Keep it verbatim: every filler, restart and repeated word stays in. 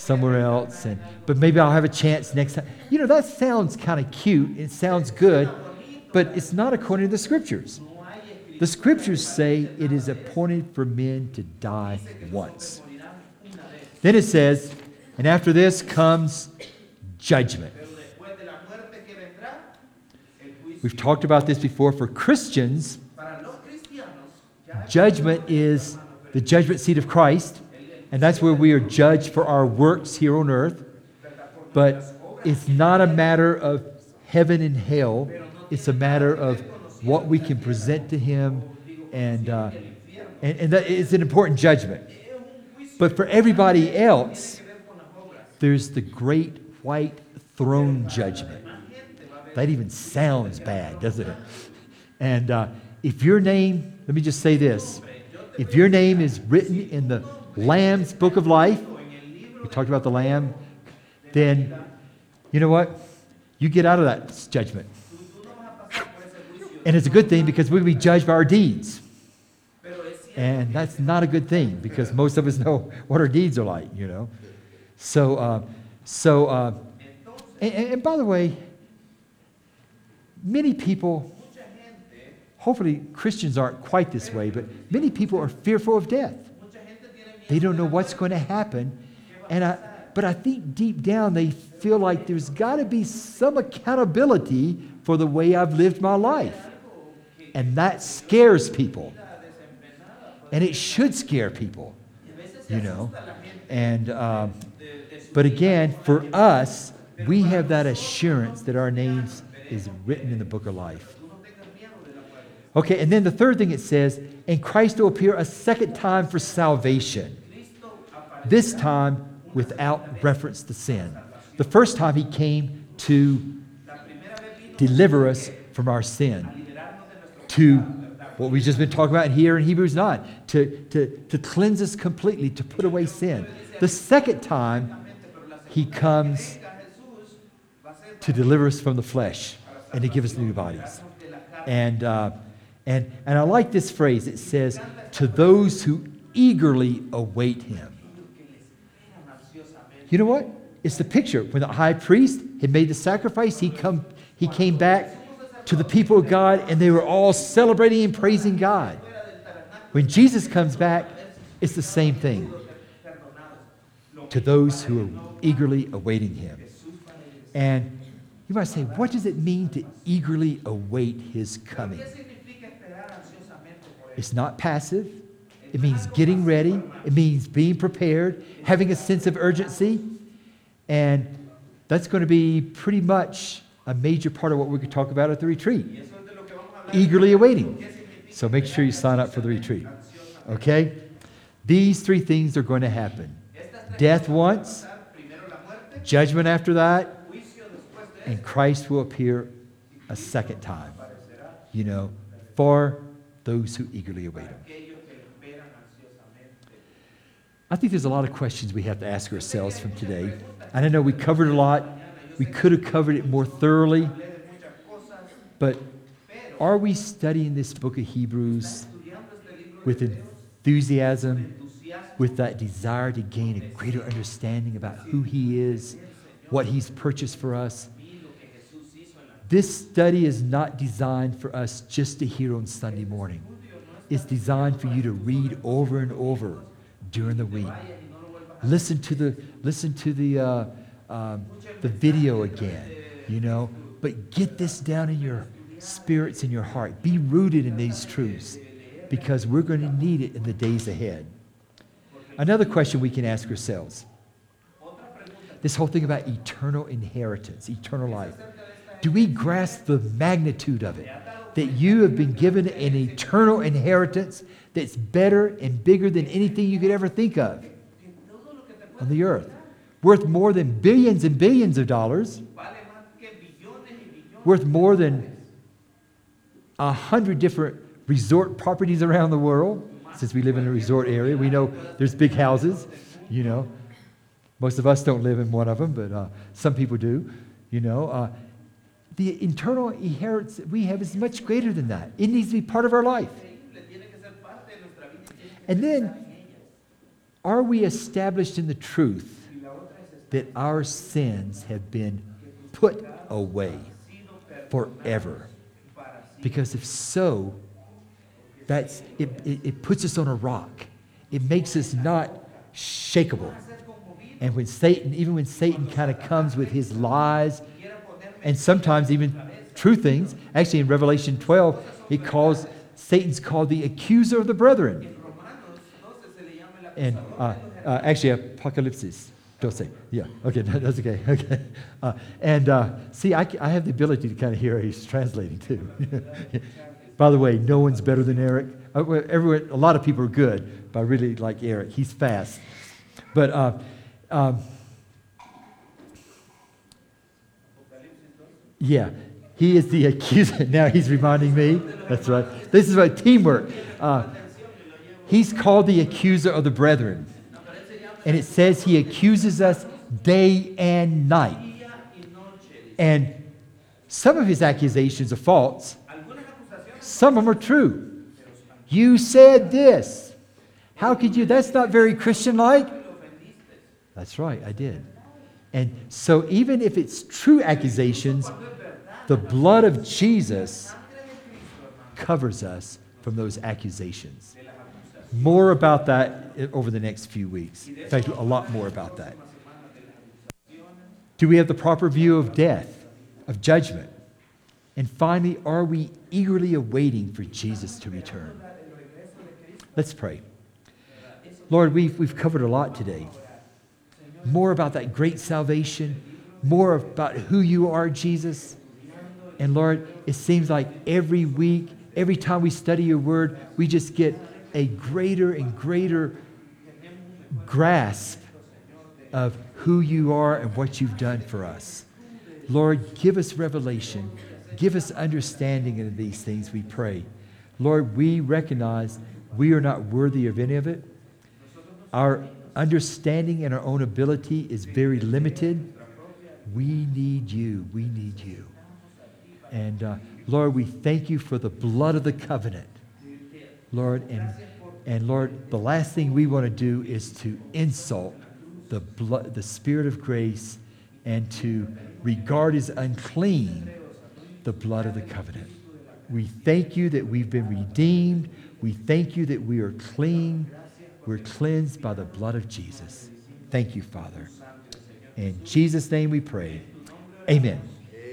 somewhere else, and but maybe I'll have a chance next time. You know, that sounds kind of cute. It sounds good, but it's not according to the Scriptures. The Scriptures say it is appointed for men to die once. Then it says, and after this comes judgment. We've talked about this before. For Christians, judgment is the judgment seat of Christ, and that's where we are judged for our works here on earth. But it's not a matter of heaven and hell. It's a matter of what we can present to Him, and uh, and, and that is an important judgment. But for everybody else, there's the great white throne judgment. That even sounds bad, doesn't it? And uh, if your name, let me just say this, if your name is written in the Lamb's book of life, we talked about the Lamb, then you know what? You get out of that judgment. And it's a good thing because we'll be judged by our deeds. And that's not a good thing because most of us know what our deeds are like, you know. So, uh, so, uh, and, and by the way, many people, hopefully Christians aren't quite this way, but many people are fearful of death. They don't know what's going to happen. And I, but I think deep down they feel like there's got to be some accountability for the way I've lived my life. And that scares people. And it should scare people, you know. And um, but again, for us, we have that assurance that our names is written in the book of life. Okay, and then the third thing it says, and Christ will appear a second time for salvation. This time without reference to sin. The first time He came to deliver us from our sin. To what we've just been talking about here in Hebrews nine. To, to, to cleanse us completely, to put away sin. The second time He comes to deliver us from the flesh and to give us new bodies. And, uh, and, and I like this phrase. It says, to those who eagerly await Him. You know what? It's the picture. When the high priest had made the sacrifice, he, come, he came back to the people of God, and they were all celebrating and praising God. When Jesus comes back, it's the same thing. To those who are eagerly awaiting Him. And you might say, what does it mean to eagerly await His coming? It's not passive. It means getting ready. It means being prepared, having a sense of urgency. And that's going to be pretty much a major part of what we could talk about at the retreat. Eagerly awaiting. So make sure you sign up for the retreat. Okay? These three things are going to happen. Death once, judgment after that, and Christ will appear a second time, you know, for those who eagerly await Him. I think there's a lot of questions we have to ask ourselves from today. And I know we covered a lot. We could have covered it more thoroughly. But are we studying this book of Hebrews with enthusiasm, with that desire to gain a greater understanding about who He is, what He's purchased for us? This study is not designed for us just to hear on Sunday morning. It's designed for you to read over and over during the week. Listen to the listen to the uh, um, the video again, you know. But get this down in your spirits and your heart. Be rooted in these truths, because we're going to need it in the days ahead. Another question we can ask ourselves: this whole thing about eternal inheritance, eternal life. Do we grasp the magnitude of it? That you have been given an eternal inheritance that's better and bigger than anything you could ever think of on the earth. Worth more than billions and billions of dollars. Worth more than a hundred different resort properties around the world. Since we live in a resort area, we know there's big houses, you know. Most of us don't live in one of them, but uh, some people do, you know. Uh, The internal inheritance that we have is much greater than that. It needs to be part of our life. And then, are we established in the truth that our sins have been put away forever? Because if so, that's, it, it, it puts us on a rock. It makes us not shakeable. And when Satan, even when Satan kind of comes with his lies, and sometimes even true things, actually in Revelation twelve, it calls, Satan's called the accuser of the brethren. And uh, uh, actually, Apocalypse. Don't say. Yeah. Okay. That's okay. Okay. Uh, and uh, see, I, I have the ability to kind of hear he's translating too. By the way, no one's better than Eric. Uh, everyone, a lot of people are good, but I really like Eric. He's fast. But uh, um, yeah, he is the accuser. Now he's reminding me. That's right. This is about teamwork. Uh, he's called the accuser of the brethren. And it says he accuses us day and night. And some of his accusations are false. Some of them are true. You said this. How could you? That's not very Christian-like. That's right, I did. And so even if it's true accusations, the blood of Jesus covers us from those accusations. More about that over the next few weeks. In fact, a lot more about that. Do we have the proper view of death, of judgment? And finally, are we eagerly awaiting for Jesus to return? Let's pray. Lord, we've, we've covered a lot today. More about that great salvation, more about who you are, Jesus. And Lord, it seems like every week, every time we study your word, we just get a greater and greater grasp of who you are and what you've done for us. Lord, give us revelation. Give us understanding of these things, we pray. Lord, we recognize we are not worthy of any of it. Our understanding and our own ability is very limited. We need you. We need you. And uh, Lord, we thank you for the blood of the covenant. Lord, and, and Lord, the last thing we want to do is to insult the blood, the Spirit of grace, and to regard as unclean the blood of the covenant. We thank you that we've been redeemed. We thank you that we are clean. We're cleansed by the blood of Jesus. Thank you, Father. In Jesus' name we pray. Amen.